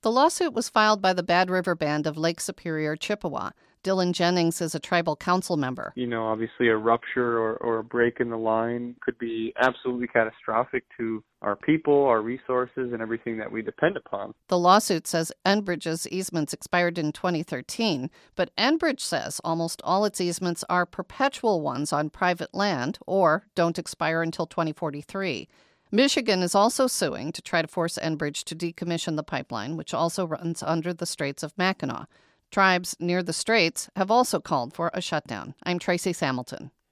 The lawsuit was filed by the Bad River Band of Lake Superior, Chippewa. Dylan Jennings is a tribal council member. Obviously a rupture or a break in the line could be absolutely catastrophic to our people, our resources, and everything that we depend upon. The lawsuit says Enbridge's easements expired in 2013, but Enbridge says almost all its easements are perpetual ones on private land or don't expire until 2043. Michigan is also suing to try to force Enbridge to decommission the pipeline, which also runs under the Straits of Mackinac. Tribes near the Straits have also called for a shutdown. I'm Tracy Samilton.